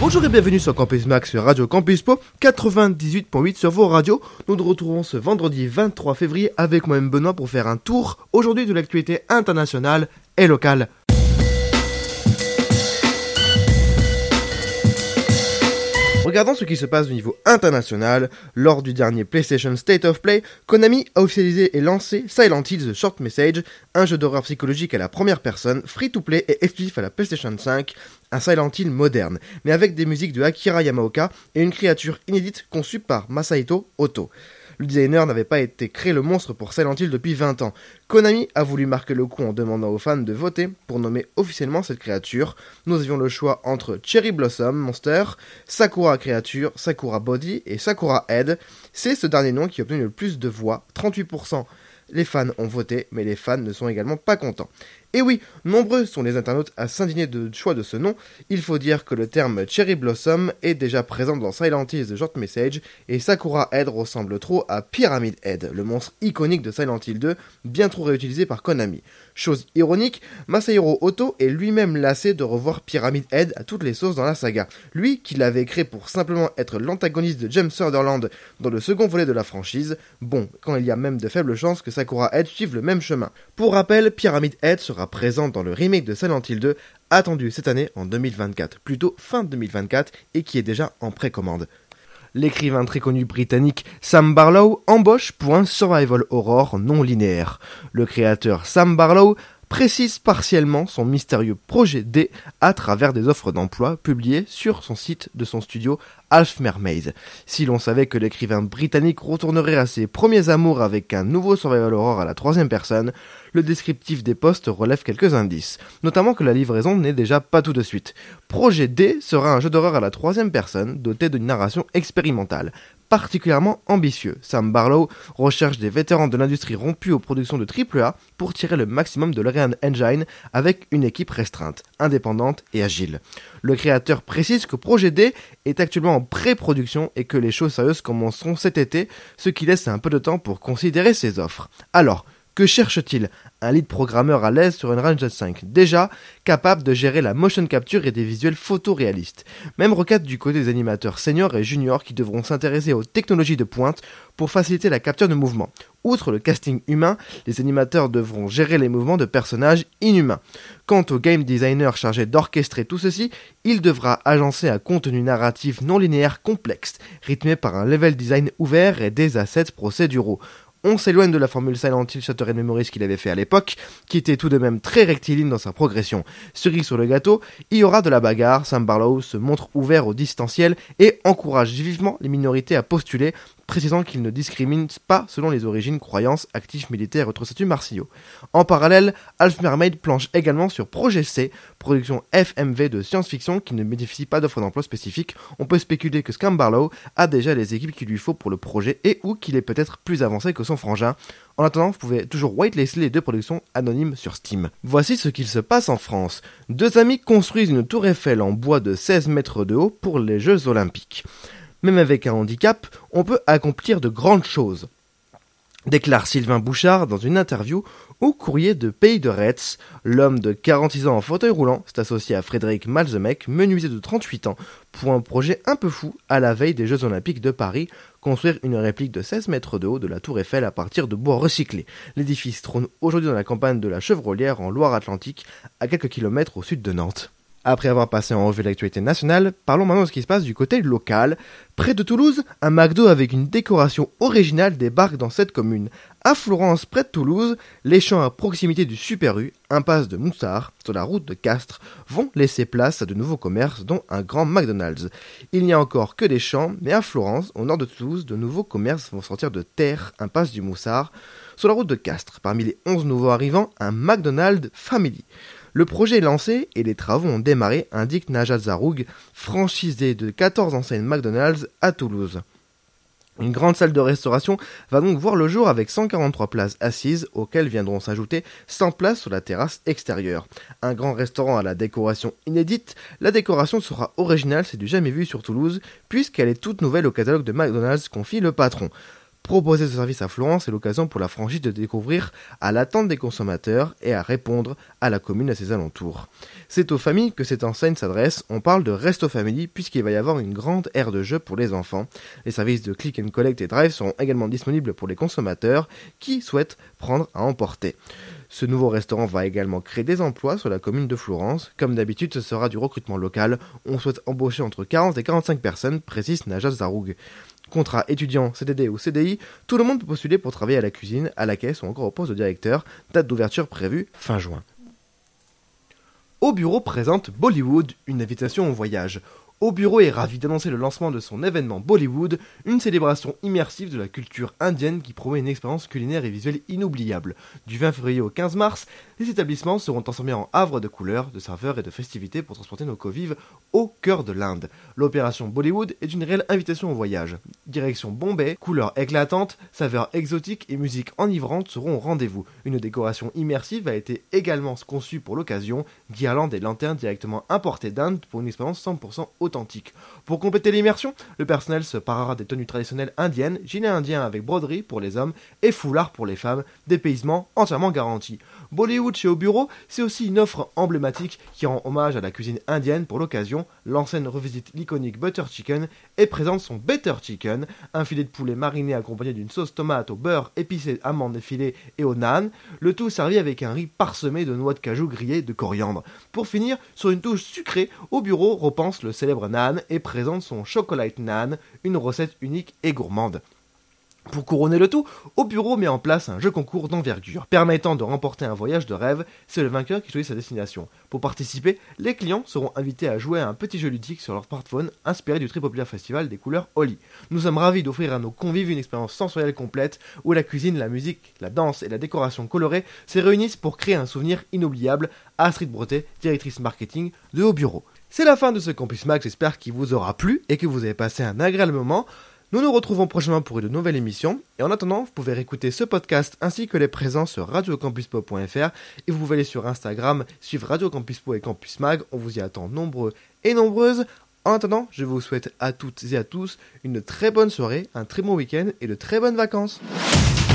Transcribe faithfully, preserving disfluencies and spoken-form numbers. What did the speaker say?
Bonjour et bienvenue sur Campus Max sur Radio Campus Po quatre-vingt-dix-huit virgule huit sur vos radios. Nous nous retrouvons ce vendredi vingt-trois février avec moi-même Benoît pour faire un tour aujourd'hui de l'actualité internationale et locale. Regardons ce qui se passe au niveau international. Lors du dernier PlayStation State of Play, Konami a officialisé et lancé Silent Hill The Short Message, un jeu d'horreur psychologique à la première personne, free-to-play et exclusif à la PlayStation cinq, un Silent Hill moderne, mais avec des musiques de Akira Yamaoka et une créature inédite conçue par Masahito Oto. Le designer n'avait pas été créé le monstre pour Silent Hill depuis vingt ans. Konami a voulu marquer le coup en demandant aux fans de voter pour nommer officiellement cette créature. Nous avions le choix entre Cherry Blossom Monster, Sakura Créature, Sakura Body et Sakura Head. C'est ce dernier nom qui a obtenu le plus de voix, trente-huit pour cent. Les fans ont voté, mais les fans ne sont également pas contents. Et oui, nombreux sont les internautes à s'indigner du choix de ce nom. Il faut dire que le terme Cherry Blossom est déjà présent dans Silent Hill The Short Message, et Sakura Head ressemble trop à Pyramid Head, le monstre iconique de Silent Hill deux, bien trop réutilisé par Konami. Chose ironique, Masahiro Oto est lui-même lassé de revoir Pyramid Head à toutes les sauces dans la saga. Lui, qui l'avait créé pour simplement être l'antagoniste de James Sutherland dans le second volet de la franchise, bon, quand il y a même de faibles chances que Sakura Head suive le même chemin. Pour rappel, Pyramid Head sera présent dans le remake de Silent Hill deux, attendu cette année en deux mille vingt-quatre, plutôt fin deux mille vingt-quatre, et qui est déjà en précommande. L'écrivain très connu britannique Sam Barlow embauche pour un survival horror non linéaire. Le créateur Sam Barlow précise partiellement son mystérieux projet D à travers des offres d'emploi publiées sur son site de son studio Half Mermaid. Si l'on savait que l'écrivain britannique retournerait à ses premiers amours avec un nouveau survival horror à la troisième personne, le descriptif des postes relève quelques indices, notamment que la livraison n'est déjà pas tout de suite. Projet D sera un jeu d'horreur à la troisième personne doté d'une narration expérimentale. Particulièrement ambitieux, Sam Barlow recherche des vétérans de l'industrie rompus aux productions de triple A pour tirer le maximum de l'Unreal Engine avec une équipe restreinte, indépendante et agile. Le créateur précise que Projet D est actuellement en pré-production et que les choses sérieuses commenceront cet été, ce qui laisse un peu de temps pour considérer ses offres. Alors, que cherche-t-il ? Un lead programmeur à l'aise sur une Unreal cinq, déjà capable de gérer la motion capture et des visuels photoréalistes. Même requête du côté des animateurs seniors et juniors qui devront s'intéresser aux technologies de pointe pour faciliter la capture de mouvements. Outre le casting humain, les animateurs devront gérer les mouvements de personnages inhumains. Quant au game designer chargé d'orchestrer tout ceci, il devra agencer un contenu narratif non linéaire complexe, rythmé par un level design ouvert et des assets procéduraux. On s'éloigne de la formule Silent Hill Shattered Memories qu'il avait fait à l'époque, qui était tout de même très rectiligne dans sa progression. Cerise sur le gâteau, il y aura de la bagarre, Sam Barlow se montre ouvert au distanciel et encourage vivement les minorités à postuler, précisant qu'il ne discrimine pas selon les origines, croyances, actifs militaires et autres statuts martiaux. En parallèle, Half Mermaid planche également sur Projet C, production F M V de science-fiction qui ne bénéficie pas d'offres d'emploi spécifiques. On peut spéculer que Sam Barlow a déjà les équipes qu'il lui faut pour le projet et ou qu'il est peut-être plus avancé que son frangin. En attendant, vous pouvez toujours whitelister les deux productions anonymes sur Steam. Voici ce qu'il se passe en France. Deux amis construisent une tour Eiffel en bois de seize mètres de haut pour les Jeux Olympiques. Même avec un handicap, on peut accomplir de grandes choses, déclare Sylvain Bouchard dans une interview au Courrier de Pays de Retz. L'homme de quarante-six ans en fauteuil roulant s'est associé à Frédéric Malzemec, menuisier de trente-huit ans, pour un projet un peu fou à la veille des Jeux Olympiques de Paris, construire une réplique de seize mètres de haut de la Tour Eiffel à partir de bois recyclé. L'édifice trône aujourd'hui dans la campagne de la Chevrolière en Loire-Atlantique, à quelques kilomètres au sud de Nantes. Après avoir passé en revue l'actualité nationale, parlons maintenant de ce qui se passe du côté local. Près de Toulouse, un McDo avec une décoration originale débarque dans cette commune. À Florence, près de Toulouse, les champs à proximité du Super U, impasse de Moussard, sur la route de Castres, vont laisser place à de nouveaux commerces, dont un grand McDonald's. Il n'y a encore que des champs, mais à Florence, au nord de Toulouse, de nouveaux commerces vont sortir de terre, impasse du Moussard, sur la route de Castres. Parmi les onze nouveaux arrivants, un McDonald's Family. Le projet est lancé et les travaux ont démarré, indique Najat Zaroug, franchisé de quatorze enseignes McDonald's à Toulouse. Une grande salle de restauration va donc voir le jour avec cent quarante-trois places assises auxquelles viendront s'ajouter cent places sur la terrasse extérieure. Un grand restaurant à la décoration inédite, la décoration sera originale, c'est du jamais vu sur Toulouse, puisqu'elle est toute nouvelle au catalogue de McDonald's, confie le patron. Proposer ce service à Florence est l'occasion pour la franchise de découvrir à l'attente des consommateurs et à répondre à la commune et à ses alentours. C'est aux familles que cette enseigne s'adresse, on parle de Resto Family puisqu'il va y avoir une grande aire de jeu pour les enfants. Les services de click and collect et drive seront également disponibles pour les consommateurs qui souhaitent prendre à emporter. Ce nouveau restaurant va également créer des emplois sur la commune de Florence. Comme d'habitude, ce sera du recrutement local. On souhaite embaucher entre quarante et quarante-cinq personnes, précise Najat Zaroug. Contrat étudiant, C D D ou C D I, tout le monde peut postuler pour travailler à la cuisine, à la caisse ou encore au poste de directeur. Date d'ouverture prévue fin juin. Au Bureau présente Bollywood, une invitation au voyage. Au Bureau est ravi d'annoncer le lancement de son événement Bollywood, une célébration immersive de la culture indienne qui promet une expérience culinaire et visuelle inoubliable. Du vingt février au quinze mars, les établissements seront transformés en havre de couleurs, de saveurs et de festivités pour transporter nos convives au cœur de l'Inde. L'opération Bollywood est une réelle invitation au voyage. Direction Bombay, couleurs éclatantes, saveurs exotiques et musique enivrante seront au rendez-vous. Une décoration immersive a été également conçue pour l'occasion, guirlandes et lanternes directement importées d'Inde pour une expérience cent pour cent authentique. Pour compléter l'immersion, le personnel se parera des tenues traditionnelles indiennes, gilet indien avec broderie pour les hommes et foulard pour les femmes, dépaysement entièrement garanti. Bollywood chez Au Bureau, c'est aussi une offre emblématique qui rend hommage à la cuisine indienne pour l'occasion. L'enseigne revisite l'iconique Butter Chicken et présente son Better Chicken, un filet de poulet mariné accompagné d'une sauce tomate au beurre épicé, amandes effilées et au naan, le tout servi avec un riz parsemé de noix de cajou grillées de coriandre. Pour finir, sur une touche sucrée, Au Bureau repense le célèbre naan et présente son chocolate naan, une recette unique et gourmande. Pour couronner le tout, Au Bureau met en place un jeu concours d'envergure, permettant de remporter un voyage de rêve. C'est le vainqueur qui choisit sa destination. Pour participer, les clients seront invités à jouer à un petit jeu ludique sur leur smartphone, inspiré du très populaire festival des couleurs Holi. Nous sommes ravis d'offrir à nos convives une expérience sensorielle complète, où la cuisine, la musique, la danse et la décoration colorée se réunissent pour créer un souvenir inoubliable. Astrid Bretet, directrice marketing de Au Bureau. C'est la fin de ce Campus Mag, j'espère qu'il vous aura plu et que vous avez passé un agréable moment. Nous nous retrouvons prochainement pour une nouvelle émission, et en attendant, vous pouvez réécouter ce podcast ainsi que les présents sur radio campus po point f r, et vous pouvez aller sur Instagram, suivre Radio Campus Po et Campus Mag, on vous y attend nombreux et nombreuses. En attendant, je vous souhaite à toutes et à tous une très bonne soirée, un très bon week-end et de très bonnes vacances.